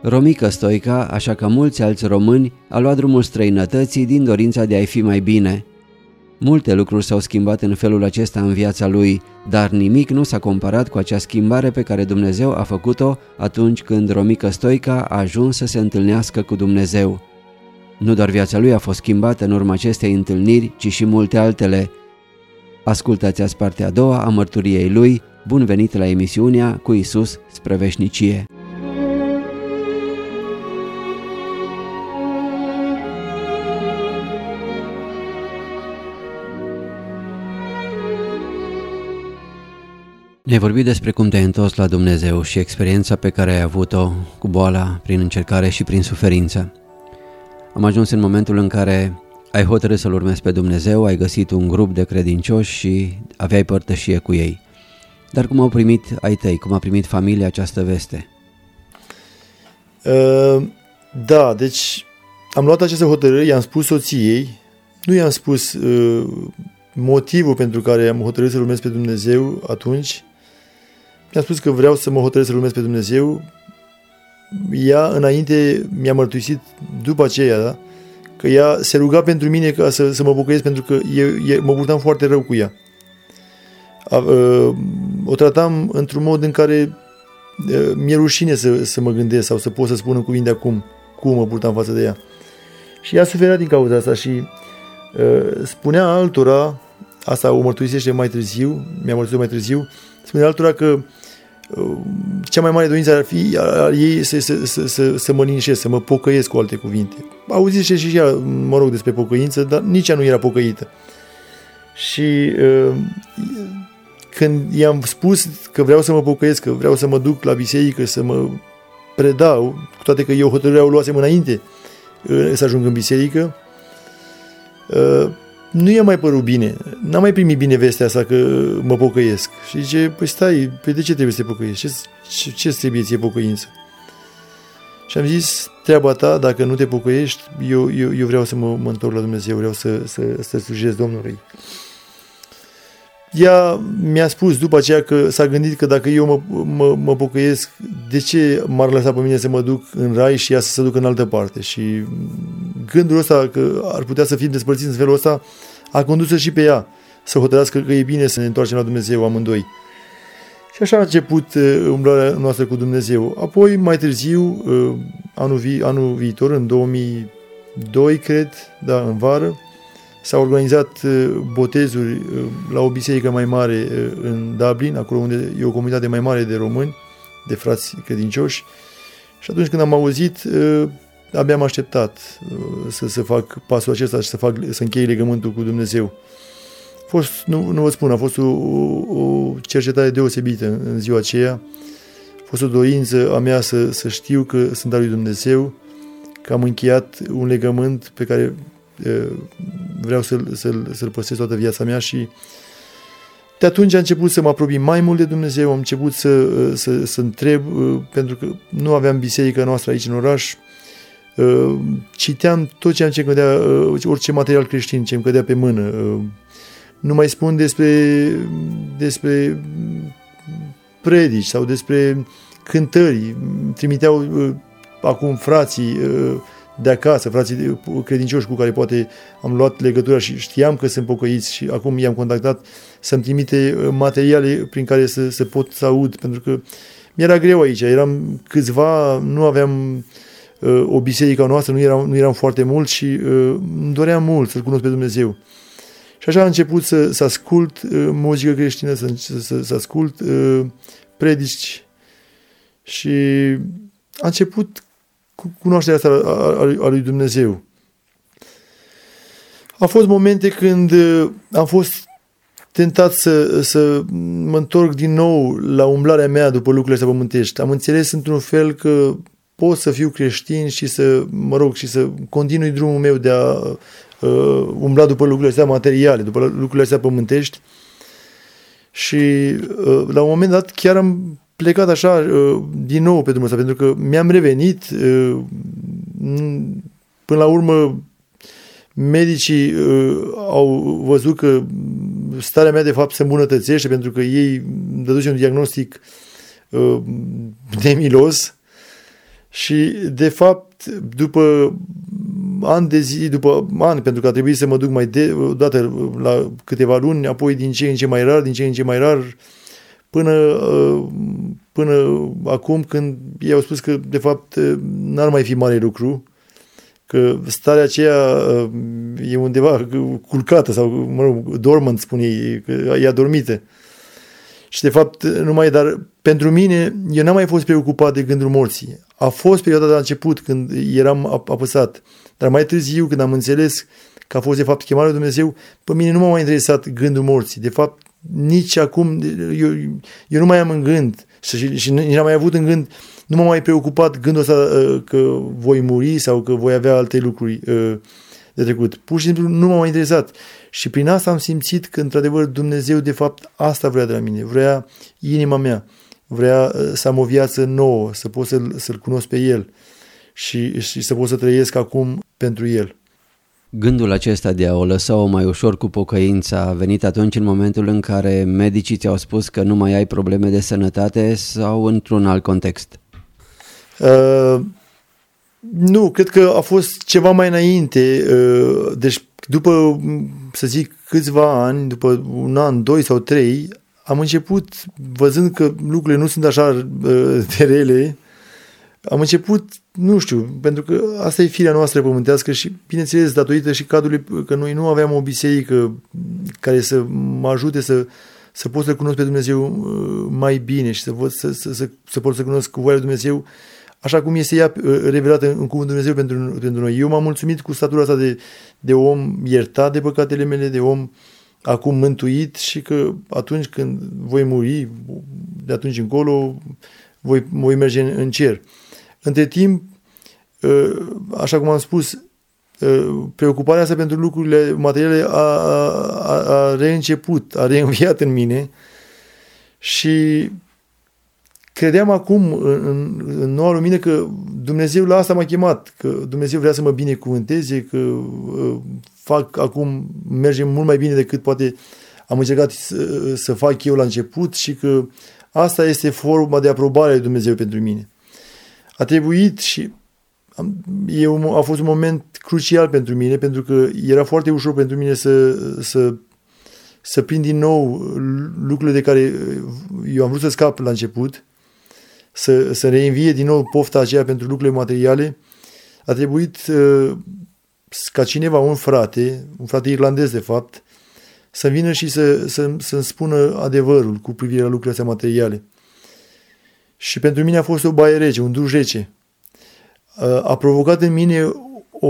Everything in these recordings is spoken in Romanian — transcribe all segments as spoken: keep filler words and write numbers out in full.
Romică Stoica, așa ca mulți alți români, a luat drumul străinătății din dorința de a-i fi mai bine. Multe lucruri s-au schimbat în felul acesta în viața lui, dar nimic nu s-a comparat cu acea schimbare pe care Dumnezeu a făcut-o atunci când Romică Stoica a ajuns să se întâlnească cu Dumnezeu. Nu doar viața lui a fost schimbată în urma acestei întâlniri, ci și multe altele. Ascultați azi partea a doua a mărturiei lui. Bun venit la emisiunea Cu Iisus spre veșnicie! Ne-ai vorbit despre cum te-ai întors la Dumnezeu și experiența pe care ai avut-o cu boala, prin încercare și prin suferință. Am ajuns în momentul în care ai hotărât să-L urmezi pe Dumnezeu, ai găsit un grup de credincioși și aveai părtășie cu ei. Dar cum au primit ai tăi, cum a primit familia această veste? Uh, da, deci am luat această hotărâre, i-am spus soției, nu i-am spus uh, motivul pentru care am hotărât să-L urmez pe Dumnezeu atunci. Mi-a spus că vreau să mă hotărăsc să-L urmez pe Dumnezeu. Ea înainte mi-a mărturisit după aceea, da, că ea se ruga pentru mine ca să, să mă pocăiesc, pentru că eu, eu mă purtam foarte rău cu ea. A, a, o tratam într-un mod în care a, mi-e rușine să, să mă gândesc sau să pot să spun în cuvinte acum cum mă purtam față de ea. Și ea suferea din cauza asta și a, spunea altora, asta o mărturisește mai târziu, mi-a mărturisit mai târziu, spunea altora că cea mai mare dorință ar fi a ei să, să, să, să, să mă linișesc, să mă pocăiesc, cu alte cuvinte. Auziți și ea, mă rog, despre pocăință, dar nici ea nu era pocăită. Și uh, când i-am spus că vreau să mă pocăiesc, că vreau să mă duc la biserică, să mă predau, cu toate că eu hotărârea o luasem înainte uh, să ajung în biserică, uh, nu i-a mai părut bine, n-am mai primit bine vestea asta că mă pocăiesc. Și zice, păi stai, păi de ce trebuie să te pocăiești? Ce, ce, ce trebuie ție pocăință? Și am zis, treaba ta, dacă nu te pocăiești, eu, eu, eu vreau să mă, mă întorc la Dumnezeu, vreau să, să, să slujesc Domnului. Ea mi-a spus după aceea că s-a gândit că dacă eu mă, mă, mă pocăiesc, de ce m-ar lăsa pe mine să mă duc în rai și ea să se ducă în altă parte? Și gândul ăsta că ar putea să fim despărțiți în felul ăsta a condus-o și pe ea să hotărească că e bine să ne întoarcem la Dumnezeu amândoi. Și așa a început umblarea noastră cu Dumnezeu. Apoi, mai târziu, anul, vi- anul viitor, în două mii doi, cred, da, în vară, s-au organizat botezuri la o biserică mai mare în Dublin, acolo unde e o comunitate mai mare de români, de frați credincioși. Și atunci când am auzit, abia am așteptat să, să fac pasul acesta și să, fac, să închei legământul cu Dumnezeu. A fost, nu, nu vă spun, a fost o, o cercetare deosebită în ziua aceea. A fost o dorință a mea să, să știu că sunt al lui Dumnezeu, că am încheiat un legământ pe care vreau să-l, să-l, să-l păstrez toată viața mea și de atunci a început să mă apropii mai mult de Dumnezeu, am început să, să, să întreb, pentru că nu aveam biserica noastră aici în oraș, citeam tot ce îmi cădea, orice material creștin ce îmi cădea pe mână. Nu mai spun despre, despre predici sau despre cântări. Trimiteau acum frații de acasă, frații credincioși cu care poate am luat legătura și știam că sunt pocăiți și acum i-am contactat să-mi trimite materiale prin care să, să pot să aud, pentru că mi-era greu aici, eram câțiva, nu aveam uh, o biserică noastră, nu eram, nu eram foarte mulți și uh, îmi doream mult să-L cunosc pe Dumnezeu. Și așa a început să, să ascult uh, muzică creștină, să, să, să ascult uh, predici și a început cu cunoașterea asta a, a, a lui Dumnezeu. Au fost momente când am fost tentat să, să mă întorc din nou la umblarea mea după lucrurile astea pământești. Am înțeles într-un fel că pot să fiu creștin și să, mă rog, și să continui drumul meu de a uh, umbla după lucrurile astea materiale, după lucrurile astea pământești. Și uh, la un moment dat chiar am plecat așa din nou pe drumul ăsta, pentru că mi-am revenit, până la urmă medicii au văzut că starea mea de fapt se îmbunătățește, pentru că ei îmi dăduse un diagnostic nemilos Și, de fapt, după ani de zi, după ani, pentru că a trebuit să mă duc mai de, odată la câteva luni, apoi din ce în ce mai rar, din ce în ce mai rar, până, până acum când ei au spus că, de fapt, n-ar mai fi mare lucru, că starea aceea e undeva culcată sau, mă rog, dormant, spune ei, că e adormită. Și, de fapt, nu mai, dar pentru mine, eu n-am mai fost preocupat de gândul morții. A fost perioada de la început, când eram apăsat, dar mai târziu, când am înțeles că a fost, de fapt, chemarea lui Dumnezeu, pe mine nu m-a mai interesat gândul morții. De fapt, nici acum, eu, eu nu mai am în gând și, și nici n-am mai avut în gând, nu m-am mai preocupat gândul ăsta că voi muri sau că voi avea alte lucruri de trecut. Pur și simplu nu m-a mai interesat. Și prin asta am simțit că, într-adevăr, Dumnezeu, de fapt, asta vrea de la mine. Vrea inima mea. Vrea să am o viață nouă, să pot să-l, să-l cunosc pe El și, și să pot să trăiesc acum pentru El. Gândul acesta de a o lăsa-o mai ușor cu pocăința a venit atunci în momentul în care medicii ți-au spus că nu mai ai probleme de sănătate sau într-un alt context? Uh, nu, cred că a fost ceva mai înainte. Uh, deci după, să zic, câțiva ani, după un an, doi sau trei, am început, văzând că lucrurile nu sunt așa uh, de rele, am început, nu știu, pentru că asta e firea noastră pământească și, bineînțeles, datorită și cadrului că noi nu aveam o biserică care să mă ajute să, să pot să cunosc pe Dumnezeu mai bine și să pot să, să, să, să pot să cunosc voia lui Dumnezeu așa cum este ea revelată în cuvântul Dumnezeu pentru, pentru noi. Eu m-am mulțumit cu statura asta de, de om iertat de păcatele mele, de om acum mântuit și că atunci când voi muri, de atunci încolo, voi, voi merge în, în cer. Între timp, așa cum am spus, preocuparea asta pentru lucrurile materiale a, a, a reînceput, a reînviat în mine și credeam acum, în, în noua lumină, că Dumnezeu la asta m-a chemat, că Dumnezeu vrea să mă binecuvânteze, că fac acum, merge mult mai bine decât poate am încercat să, să fac eu la început și că asta este forma de aprobare a lui Dumnezeu pentru mine. A trebuit și am, eu, a fost un moment crucial pentru mine, pentru că era foarte ușor pentru mine să, să, să prind din nou lucrurile de care eu am vrut să scap la început, să, să reînvie din nou pofta aceea pentru lucrurile materiale. A trebuit uh, ca cineva, un frate, un frate irlandez de fapt, să vină și să, să, să-mi spună adevărul cu privire la lucrurile astea materiale. Și pentru mine a fost o baie rece, un duș rece. A provocat în mine o,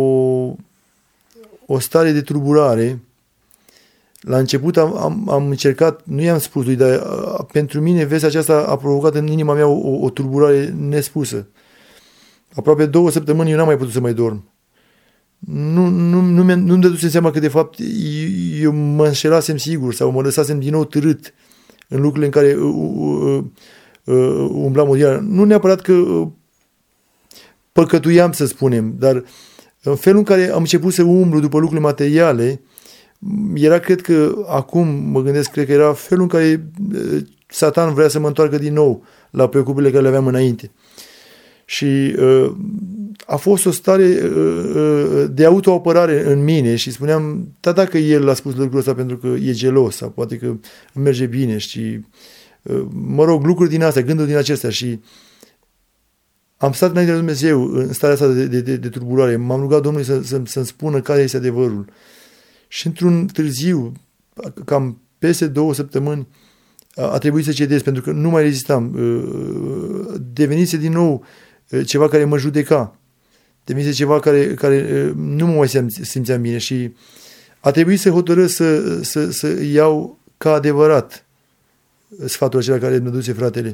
o stare de tulburare. La început am, am, am încercat, nu i-am spus lui, dar pentru mine vestea aceasta a provocat în inima mea o, o tulburare nespusă. Aproape două săptămâni eu n-am mai putut să mai dorm. Nu, nu, nu mi-am, nu-mi dădusem seama că de fapt eu mă înșelasem sigur sau mă lăsasem din nou târât în lucrurile în care uh, uh, uh, umblam odiară. Nu neapărat că uh, păcătuiam, să spunem, dar în felul în care am început să umblu după lucruri materiale, era, cred că, acum mă gândesc, cred că era felul în care uh, Satan vrea să mă întoarcă din nou la preocupările care le aveam înainte. Și uh, a fost o stare uh, de autoapărare în mine și spuneam, da, dacă el a spus lucrul ăsta pentru că e gelos sau poate că îmi merge bine și, uh, mă rog, lucruri din astea, gânduri din acestea și am stat înainte de Dumnezeu în starea asta de, de, de, de tulburare. M-am rugat Domnului să, să, să-mi spună care este adevărul. Și într-un târziu, cam peste două săptămâni, a, a trebuit să cedez pentru că nu mai rezistam. Uh, devenise din nou ceva care mă judeca. Devenise ceva care, care nu mă mai simțeam bine și a trebuit să hotărăsc să, să, să iau ca adevărat sfatul acela care mi-a duse fratele.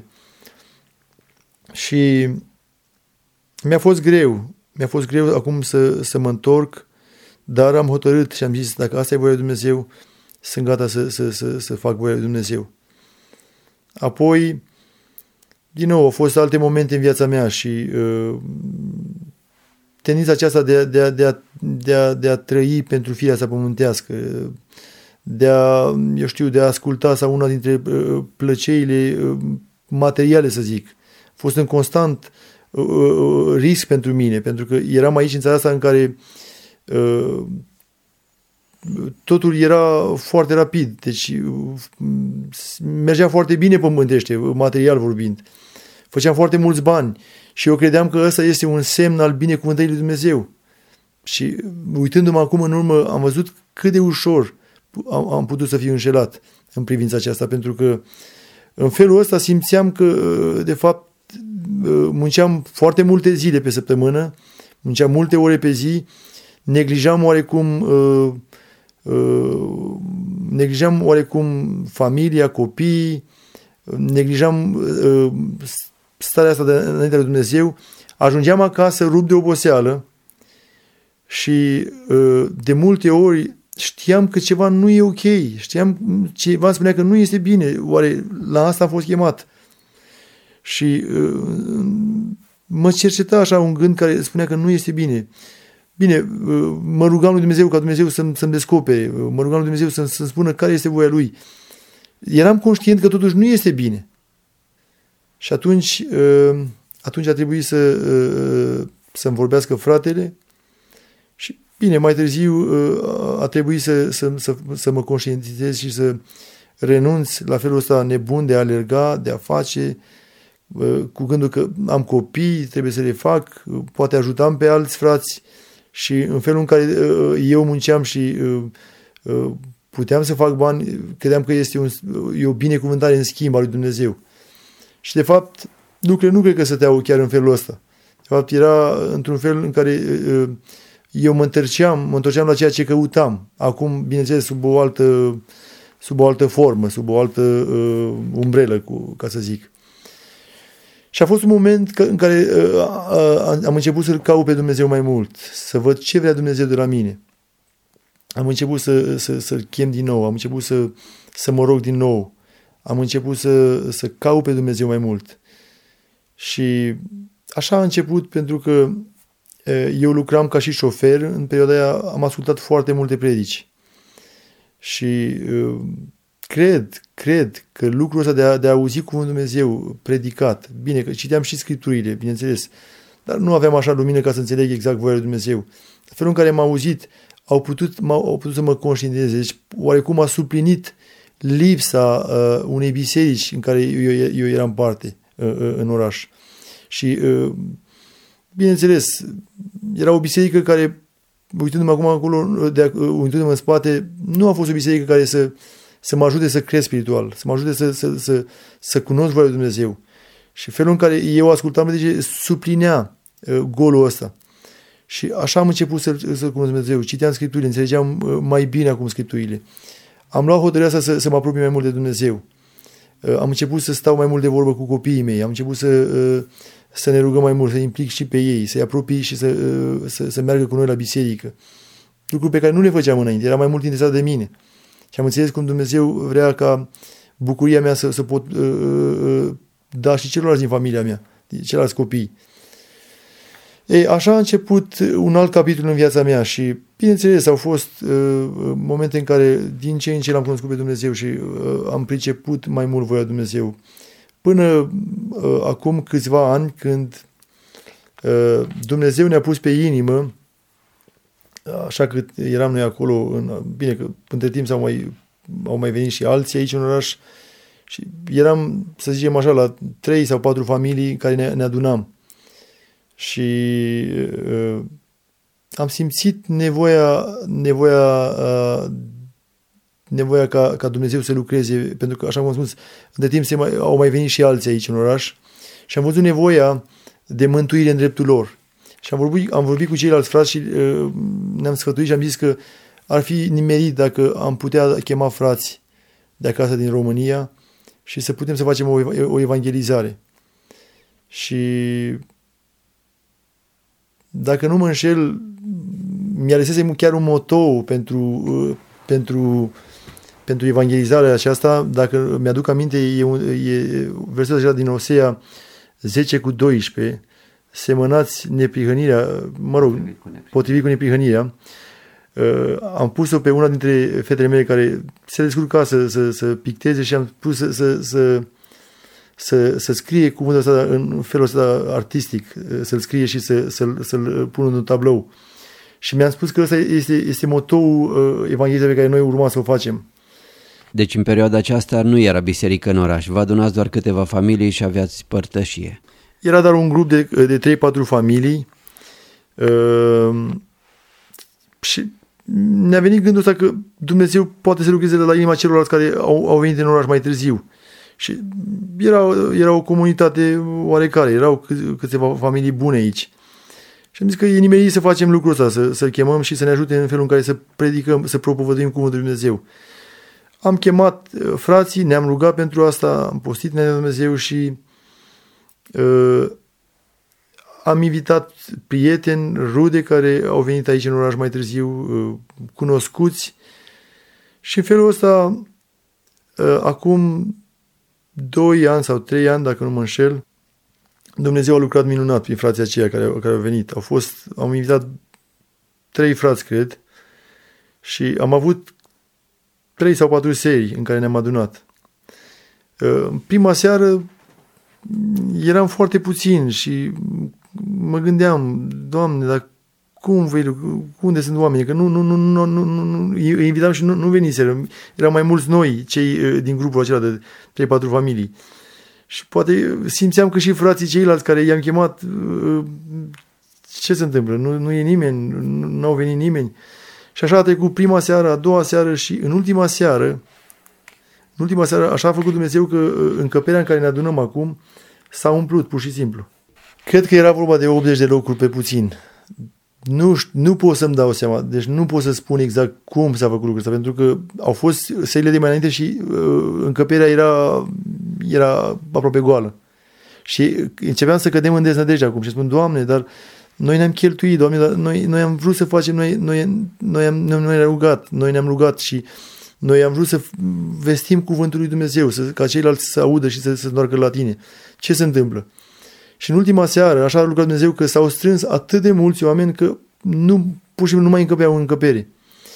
Și mi-a fost greu. Mi-a fost greu acum să, să mă întorc, dar am hotărât și am zis, dacă asta e voia lui Dumnezeu, sunt gata să, să, să, să fac voia lui Dumnezeu. Apoi, din nou, au fost alte momente în viața mea și uh, tendința aceasta de a, de, a, de, a, de, a, de a trăi pentru firea asta pământească, de a, eu știu, de a asculta sau una dintre uh, plăcerile uh, materiale, să zic. A fost în constant uh, risc pentru mine, pentru că eram aici în țara asta în care uh, totul era foarte rapid, deci uh, mergea foarte bine pământește, material vorbind. Făceam foarte mulți bani și eu credeam că ăsta este un semn al binecuvântării lui Dumnezeu. Și uitându-mă acum în urmă, am văzut cât de ușor am, am putut să fiu înșelat în privința aceasta, pentru că în felul ăsta simțeam că, de fapt, munceam foarte multe zile pe săptămână, munceam multe ore pe zi, neglijam oarecum, uh, uh, neglijam oarecum familia, copiii, neglijam uh, starea asta de înaintea lui Dumnezeu, ajungeam acasă rupt de oboseală și uh, de multe ori știam că ceva nu e ok, știam, ceva spunea că nu este bine, oare la asta a fost chemat? Și uh, mă cerceta așa un gând care spunea că nu este bine. Bine, uh, mă rugam lui Dumnezeu ca Dumnezeu să-mi, să-mi descopere, uh, mă rugam lui Dumnezeu să-mi, să-mi spună care este voia Lui. Eram conștient că totuși nu este bine. Și atunci, uh, atunci a trebuit să, uh, să-mi vorbească fratele și bine, mai târziu uh, a trebuit să, să, să, să mă conștientizez și să renunț la felul ăsta nebun de a alerga, de a face, cu gândul că am copii, trebuie să le fac, poate ajutam pe alți frați și în felul în care eu munceam și puteam să fac bani, credeam că este un, e o binecuvântare în schimb a lui Dumnezeu. Și de fapt, lucrurile nu cred că stăteau chiar în felul ăsta. De fapt, era într-un fel în care eu mă întorceam, mă întorceam la ceea ce căutam. Acum, bineînțeles, sub o altă, sub o altă formă, sub o altă uh, umbrelă, cu, ca să zic. Și a fost un moment că, în care uh, uh, am început să-L caut pe Dumnezeu mai mult, să văd ce vrea Dumnezeu de la mine. Am început să, să, să-L chem din nou, am început să, să mă rog din nou, am început să, să caut pe Dumnezeu mai mult. Și așa a început, pentru că eu lucram ca și șofer, în perioada aia am ascultat foarte multe predici. Și uh, cred, cred că lucrul ăsta de a, de a auzi cuvântul Dumnezeu predicat, bine, că citeam și scripturile, bineînțeles, dar nu aveam așa lumină ca să înțeleg exact voia lui Dumnezeu. Felul în care m-am auzit, au putut, au putut să mă conștientizeze. Deci, oarecum a suplinit lipsa uh, unei biserici în care eu, eu eram parte uh, uh, în oraș. Și, uh, bineînțeles, era o biserică care, uitându-mă acum acolo, de, uitându-mă în spate, nu a fost o biserică care să, să mă ajute să cresc spiritual, să mă ajute să, să, să, să cunosc voia lui Dumnezeu. Și felul în care eu ascultam, deci, suplinea uh, golul ăsta. Și așa am început să-L, să-L cunosc Dumnezeu. Citeam Scripturile, înțelegeam uh, mai bine acum Scripturile. Am luat hotărârea asta să, să mă apropii mai mult de Dumnezeu. Uh, am început să stau mai mult de vorbă cu copiii mei, am început să... Uh, să ne rugăm mai mult, să implic și pe ei, să-i apropii și să, să, să meargă cu noi la biserică. Lucruri pe care nu le făceam înainte, era mai mult interesat de mine. Și am înțeles cum Dumnezeu vrea ca bucuria mea să, să pot uh, uh, da și celorlalți din familia mea, celorlalți copii. Ei, așa a început un alt capitol în viața mea și, bineînțeles, au fost uh, momente în care din ce în ce l-am cunoscut pe Dumnezeu și uh, am priceput mai mult voia Dumnezeu. Până uh, acum câțiva ani, când uh, Dumnezeu ne-a pus pe inimă, așa că eram noi acolo, în, bine că între timp s-au mai, au mai venit și alții aici în oraș, și eram, să zicem așa, la trei sau patru familii care ne, ne adunam. Și uh, am simțit nevoia, nevoia uh, nevoia ca, ca Dumnezeu să lucreze, pentru că, așa cum am spus, între timp se mai, au mai venit și alții aici în oraș și am văzut nevoia de mântuire în dreptul lor. Și am vorbit, am vorbit cu ceilalți frați și uh, ne-am sfătuit și am zis că ar fi nimerit dacă am putea chema frați de acasă din România și să putem să facem o, o evangelizare. Și dacă nu mă înșel, mi-a lăsese chiar un motou pentru, uh, pentru pentru evangelizarea aceasta, dacă mi-aduc aminte, e, e versetul acela din Osea zece cu doisprezece, semănați neprihănirea, mă rog, potrivit cu neprihănirea. Uh, am pus-o pe una dintre fetele mele care se descurca să, să, să picteze și am pus să, să, să, să, să scrie cuvântul ăsta în felul ăsta artistic, să-l scrie și să, să-l, să-l pună într-un tablou. Și mi-am spus că ăsta este, este motoul Evangheliei pe care noi urma să o facem. Deci în perioada aceasta nu era biserică în oraș, vă adunați doar câteva familii și aveați părtășie. Era doar un grup de, de trei patru familii uh, și ne-a venit gândul ăsta că Dumnezeu poate să lucreze la inima celorlalți care au, au venit în oraș mai târziu. Și era, era o comunitate oarecare, erau câteva familii bune aici. Și am zis că e nimerit să facem lucrul ăsta, să, să-l chemăm și să ne ajute în felul în care să predicăm, să propovăduim cuvântul lui Dumnezeu. Am chemat frații, ne-am rugat pentru asta, am postit înaintea lui Dumnezeu și uh, am invitat prieteni, rude care au venit aici în oraș mai târziu, uh, cunoscuți. Și în felul ăsta, uh, acum doi ani sau trei ani, dacă nu mă înșel, Dumnezeu a lucrat minunat prin frații aceia care, care au venit. Au fost, am invitat trei frați, cred, și am avut trei sau patru serii în care ne-am adunat. În prima seară eram foarte puțini și mă gândeam, Doamne, dar cum vei, unde sunt oamenii? Că nu, nu, nu, nu, nu, nu îi invitam și nu, nu veniseră. Erau mai mulți noi, cei din grupul acela de trei patru familii. Și poate simțeam că și frații ceilalți care i-am chemat, ce se întâmplă? Nu, nu e nimeni, nu au venit nimeni. Și așa a trecut prima seară, a doua seară și în ultima seară, în ultima seară, așa a făcut Dumnezeu că încăperea în care ne adunăm acum s-a umplut, pur și simplu. Cred că era vorba de optzeci de locuri pe puțin. Nu, nu pot să-mi dau seama, deci nu pot să spun exact cum s-a făcut lucrul ăsta, pentru că au fost serile de mai înainte și uh, încăperea era, era aproape goală. Și începeam să cădem în deznădejde acum și spun, Doamne, dar noi ne-am cheltuit, Doamne, dar noi, noi am vrut să facem, noi, noi, noi, am, noi ne-am rugat, noi ne-am rugat și noi am vrut să vestim cuvântul lui Dumnezeu, să, ca ceilalți să audă și să se întoarcă la tine. Ce se întâmplă? Și în ultima seară, așa a lucrat Dumnezeu, că s-au strâns atât de mulți oameni că nu, pur și simplu nu mai încăpeau în încăpere.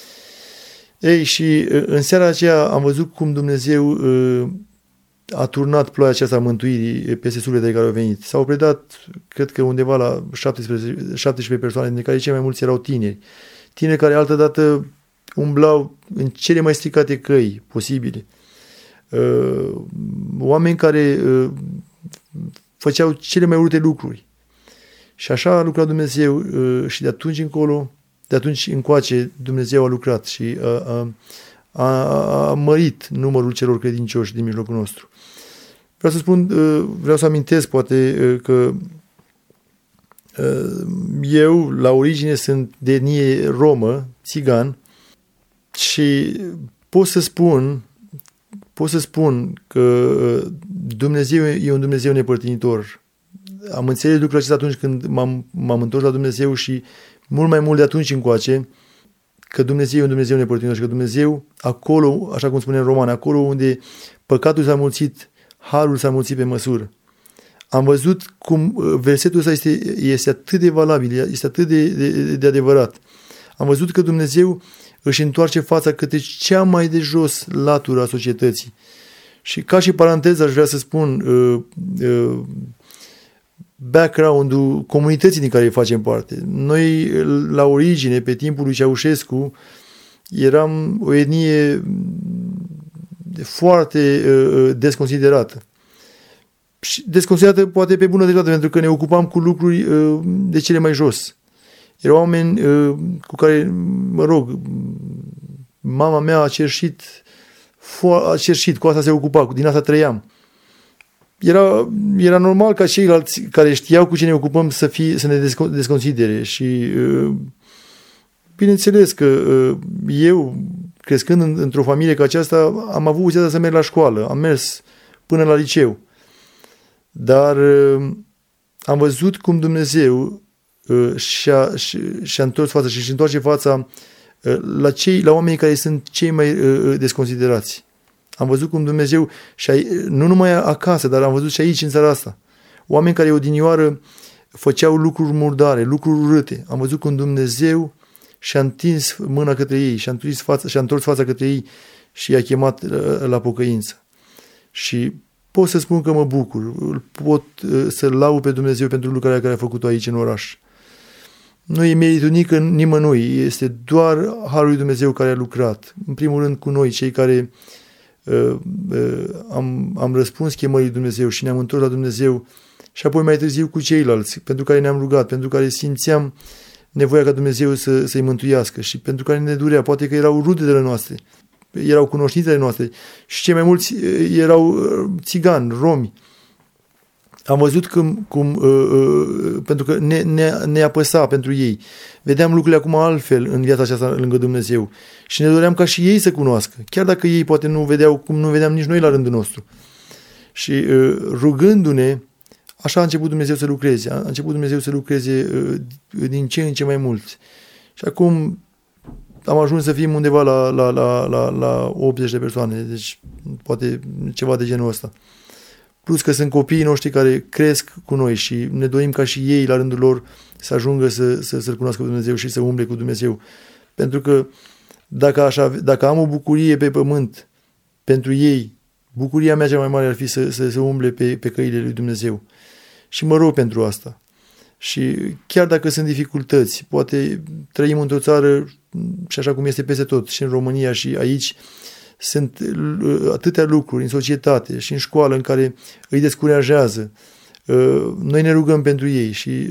Ei, și în seara aceea am văzut cum Dumnezeu a turnat ploaia aceasta a mântuirii peste sufletele care au venit. S-au predat, cred că undeva la șaptesprezece, șaptesprezece persoane, dintre care cei mai mulți erau tineri. Tineri care altădată umblau în cele mai stricate căi posibile. Oameni care făceau cele mai urâte lucruri. Și așa a lucrat Dumnezeu și de atunci încolo, de atunci încoace Dumnezeu a lucrat și a, a, a, a mărit numărul celor credincioși din mijlocul nostru. Vreau să spun, vreau să amintesc poate că eu la origine sunt de etnie romă, țigan, și pot să spun pot să spun că Dumnezeu e un Dumnezeu nepărtinitor. Am înțeles lucrul acesta atunci când m-am, m-am întors la Dumnezeu și mult mai mult de atunci încoace că Dumnezeu e un Dumnezeu nepărtinitor și că Dumnezeu acolo, așa cum spune în Roman, acolo unde păcatul s-a mulțit, harul s-a mulțit pe măsură. Am văzut cum versetul ăsta este, este atât de valabil, este atât de, de, de adevărat. Am văzut că Dumnezeu își întoarce fața către cea mai de jos latură a societății. Și ca și paranteză aș vrea să spun uh, uh, background-ul comunității din care facem parte. Noi, la origine, pe timpul lui Ceaușescu, eram o etnie foarte uh, desconsiderată. Și desconsiderată poate pe bună dreptate, pentru că ne ocupam cu lucruri uh, de cele mai jos. Erau oameni uh, cu care, mă rog, mama mea a cerșit, a cerșit, cu asta se ocupa, din asta trăiam. Era, era normal ca ceilalți care știau cu ce ne ocupăm să, fie, să ne desconsidere și uh, bineînțeles că uh, eu, crescând în, într-o familie ca aceasta, am avut ocazia să merg la școală, am mers până la liceu, dar uh, am văzut cum Dumnezeu și-a, și-a întors fața și își întoarce fața la, cei, la oamenii care sunt cei mai desconsiderați. Am văzut cum Dumnezeu, și aici, nu numai acasă, dar am văzut și aici, în țara asta, oameni care odinioară făceau lucruri murdare, lucruri urâte. Am văzut cum Dumnezeu și-a întins mâna către ei, și-a întors fața, și-a întors fața către ei și i-a chemat la pocăință. Și pot să spun că mă bucur, pot să-L laud pe Dumnezeu pentru lucrarea care a făcut-o aici în oraș. Nu e meritul nică nimănui, este doar harul lui Dumnezeu care a lucrat. În primul rând cu noi, cei care uh, uh, am, am răspuns chemării lui Dumnezeu și ne-am întors la Dumnezeu, și apoi mai târziu cu ceilalți, pentru care ne-am rugat, pentru care simțeam nevoia ca Dumnezeu să, să-i mântuiască și pentru care ne durea. Poate că erau rudele noastre, erau cunoștințele noastre și cei mai mulți erau țigani, romi. Am văzut cum, cum uh, uh, pentru că ne, ne, ne apăsa pentru ei. Vedeam lucrurile acum altfel în viața aceasta lângă Dumnezeu și ne doream ca și ei să cunoască, chiar dacă ei poate nu vedeau cum nu vedeam nici noi la rândul nostru. Și uh, rugându-ne, așa a început Dumnezeu să lucreze, a început Dumnezeu să lucreze uh, din ce în ce mai mult. Și acum am ajuns să fim undeva la, la, la, la, la optzeci de persoane, deci poate ceva de genul ăsta. Plus că sunt copiii noștri care cresc cu noi și ne dorim ca și ei la rândul lor să ajungă să, să, să-L cunoască pe Dumnezeu și să umble cu Dumnezeu. Pentru că dacă, aș ave, dacă am o bucurie pe pământ pentru ei, bucuria mea cea mai mare ar fi să, să, să umble pe, pe căile lui Dumnezeu. Și mă rog pentru asta. Și chiar dacă sunt dificultăți, poate trăim într-o țară și așa cum este peste tot, și în România și aici, sunt atâtea lucruri în societate și în școală în care îi descurajează. Noi ne rugăm pentru ei și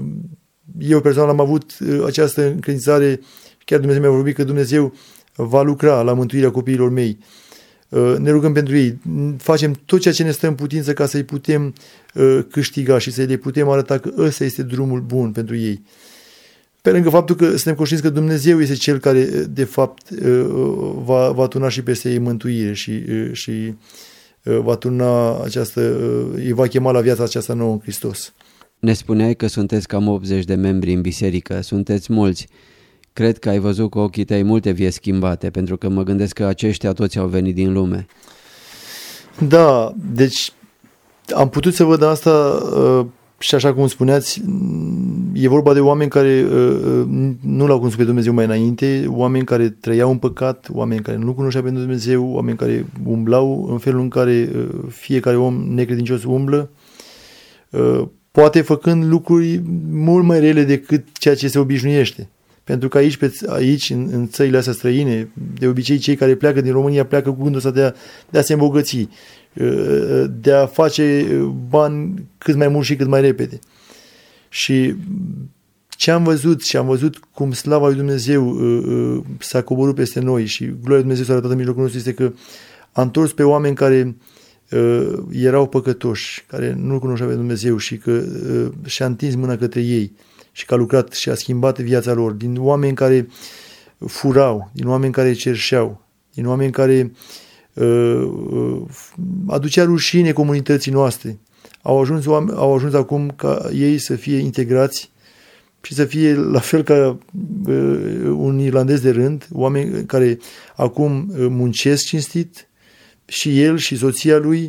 eu personal am avut această încredințare, chiar Dumnezeu mi-a vorbit că Dumnezeu va lucra la mântuirea copiilor mei. Ne rugăm pentru ei, facem tot ceea ce ne stă în putință ca să-i putem câștiga și să le putem arăta că ăsta este drumul bun pentru ei. Pe lângă faptul că suntem conștienți că Dumnezeu este Cel care, de fapt, va, va turna și peste ei mântuire și, și va turna această, îi va chema la viața aceasta nouă în Hristos. Ne spuneai că sunteți cam optzeci de membri în biserică, sunteți mulți. Cred că ai văzut cu ochii tăi multe vieți schimbate, pentru că mă gândesc că aceștia toți au venit din lume. Da, deci am putut să văd asta și așa cum spuneați, e vorba de oameni care nu l-au cunoscut pe Dumnezeu mai înainte, oameni care trăiau în păcat, oameni care nu cunoșteau pe Dumnezeu, oameni care umblau în felul în care fiecare om necredincios umblă, poate făcând lucruri mult mai rele decât ceea ce se obișnuiește. Pentru că aici, pe, aici în, în țările astea străine, de obicei cei care pleacă din România pleacă cu gândul ăsta de a, de a se îmbogăți, de a face bani cât mai mult și cât mai repede. Și ce am văzut și am văzut cum slava lui Dumnezeu s-a coborât peste noi și gloria lui Dumnezeu s-a arătat în mijlocul nostru, este că a întors pe oameni care erau păcătoși, care nu-L cunoșteau pe Dumnezeu și că și-a întins mâna către ei și că a lucrat și a schimbat viața lor, din oameni care furau, din oameni care cerșeau, din oameni care uh, uh, aducea rușine comunității noastre. Au ajuns, au ajuns acum ca ei să fie integrați și să fie la fel ca uh, un irlandez de rând, oameni care acum muncesc cinstit și el și soția lui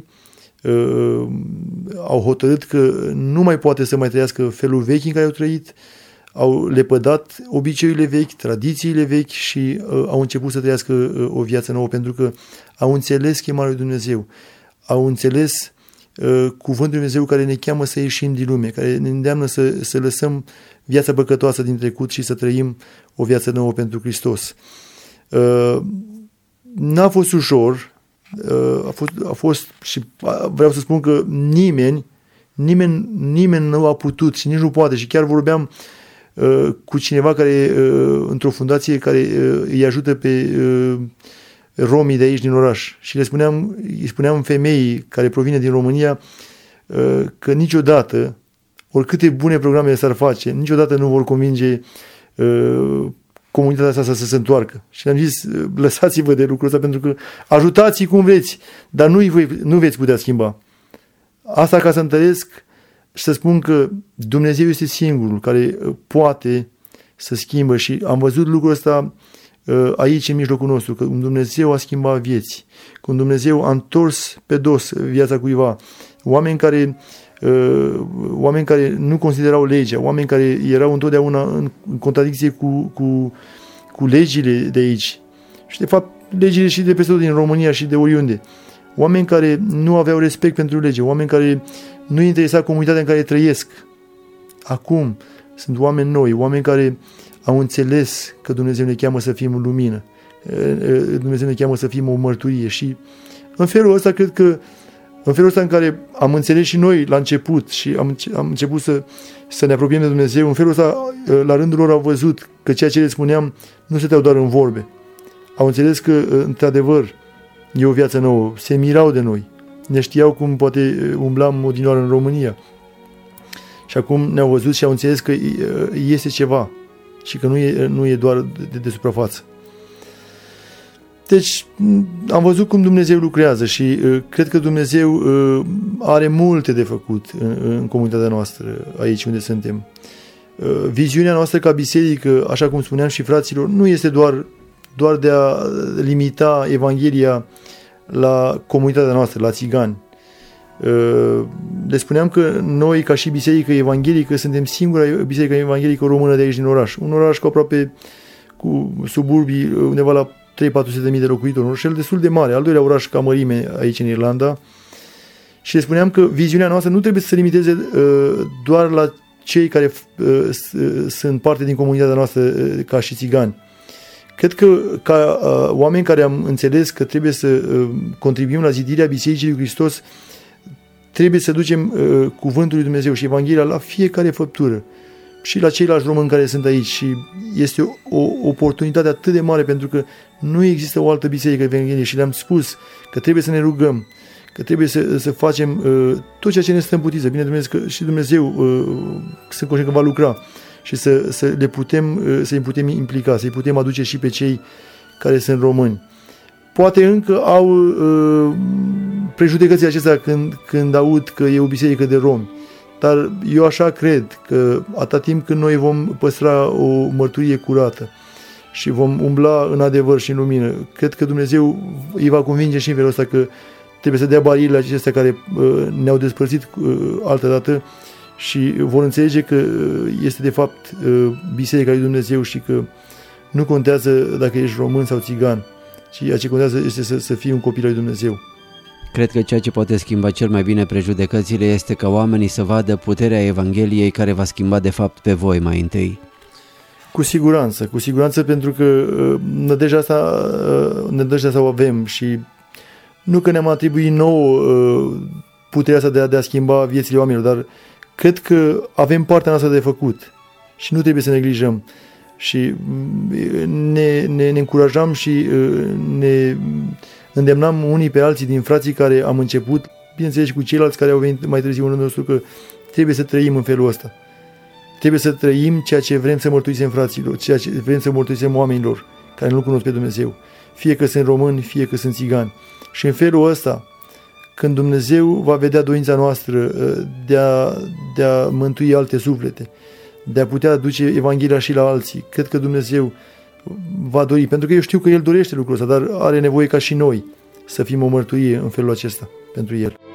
Uh, au hotărât că nu mai poate să mai trăiască felul vechi în care au trăit, au lepădat obiceiurile vechi, tradițiile vechi și uh, au început să trăiască uh, o viață nouă, pentru că au înțeles chemarea lui Dumnezeu, au înțeles uh, cuvântul lui Dumnezeu care ne cheamă să ieșim din lume, care ne îndeamnă să, să lăsăm viața păcătoasă din trecut și să trăim o viață nouă pentru Hristos. Uh, n-a fost ușor. A fost, a fost și vreau să spun că nimeni, nimeni, nimeni nu a putut și nici nu poate și chiar vorbeam uh, cu cineva care, uh, într-o fundație care uh, îi ajută pe uh, romii de aici din oraș și le spuneam, îi spuneam femeii care provine din România uh, că niciodată, oricâte bune programe s-ar face, niciodată nu vor convinge uh, comunitatea asta să se întoarcă. Și le-am zis, lăsați-vă de lucrul ăsta pentru că ajutați-i cum vreți, dar nu, nu veți putea schimba. Asta ca să întăresc și să spun că Dumnezeu este singurul care poate să schimbă și am văzut lucrul ăsta aici în mijlocul nostru, că Dumnezeu a schimbat vieți, că Dumnezeu a întors pe dos viața cuiva, oameni care oameni care nu considerau legea, oameni care erau întotdeauna în contradicție cu, cu, cu legile de aici și de fapt legile și de peste tot din România și de oriunde. oameni care nu aveau respect pentru lege, oameni care nu interesa comunitatea în care trăiesc. Acum sunt oameni noi, oameni care au înțeles că Dumnezeu ne cheamă să fim lumină, Dumnezeu ne cheamă să fim o mărturie și în felul ăsta cred că în felul ăsta în care am înțeles și noi la început și am, am început să, să ne apropiem de Dumnezeu, în felul ăsta la rândul lor au văzut că ceea ce le spuneam nu stăteau doar în vorbe. Au înțeles că într-adevăr e o viață nouă, se mirau de noi, ne știau cum poate umblam odinioară în România și acum ne-au văzut și au înțeles că este ceva și că nu e, nu e doar de, de suprafață. Deci am văzut cum Dumnezeu lucrează și uh, cred că Dumnezeu uh, are multe de făcut în, în comunitatea noastră, aici unde suntem. Uh, viziunea noastră ca biserică, așa cum spuneam și fraților, nu este doar, doar de a limita Evanghelia la comunitatea noastră, la țigani. Uh, le spuneam că noi, ca și biserică evanghelică, suntem singura biserică evanghelică română de aici din oraș. Un oraș cu aproape cu suburbii, undeva la trei patru sute de mii de locuitori, un oraș destul de mare, al doilea oraș ca mărime aici în Irlanda. Și le spuneam că viziunea noastră nu trebuie să se limiteze uh, doar la cei care uh, sunt parte din comunitatea noastră uh, ca și țigani. Cred că ca uh, oameni care am înțeles că trebuie să uh, contribuim la zidirea Bisericii lui Hristos, trebuie să ducem uh, cuvântul lui Dumnezeu și Evanghelia la fiecare făptură și la ceilalți români care sunt aici și este o, o oportunitate atât de mare pentru că nu există o altă biserică evanghelică și le-am spus că trebuie să ne rugăm, că trebuie să, să facem uh, tot ceea ce ne stă în putință. Bine, Dumnezeu, că și Dumnezeu uh, sunt conștient că va lucra și să, să le putem, uh, să îi putem implica, să îi putem aduce și pe cei care sunt români. Poate încă au uh, prejudecățile acestea când, când aud că e o biserică de romi. Dar eu așa cred că atâta timp când noi vom păstra o mărturie curată și vom umbla în adevăr și în lumină, cred că Dumnezeu îi va convinge și în felul ăsta că trebuie să dea barierele acestea care uh, ne-au despărțit uh, altădată și vor înțelege că este de fapt uh, Biserica lui Dumnezeu și că nu contează dacă ești român sau țigan, ci ceea ce contează este să, să fii un copil al lui Dumnezeu. Cred că ceea ce poate schimba cel mai bine prejudecățile este ca oamenii să vadă puterea Evangheliei care va schimba de fapt pe voi mai întâi. Cu siguranță, cu siguranță pentru că nădejdea asta, nădejdea asta o avem și nu că ne-am atribuit nouă puterea asta de a, de a schimba viețile oamenilor, dar cred că avem partea noastră de făcut și nu trebuie să neglijăm. Și ne, ne, ne încurajam și ne îndemnam unii pe alții din frații care am început, bineînțeles și cu ceilalți care au venit mai târziu în rândul nostru, că trebuie să trăim în felul ăsta. Trebuie să trăim ceea ce vrem să mărturisem fraților, ceea ce vrem să mărturisem oamenilor care nu cunosc pe Dumnezeu. Fie că sunt români, fie că sunt țigani. Și în felul ăsta, când Dumnezeu va vedea dorința noastră de a, de a mântui alte suflete, de a putea duce Evanghelia și la alții, cred că Dumnezeu va dori, pentru că eu știu că El dorește lucrul ăsta, dar are nevoie ca și noi să fim o mărturie în felul acesta pentru El.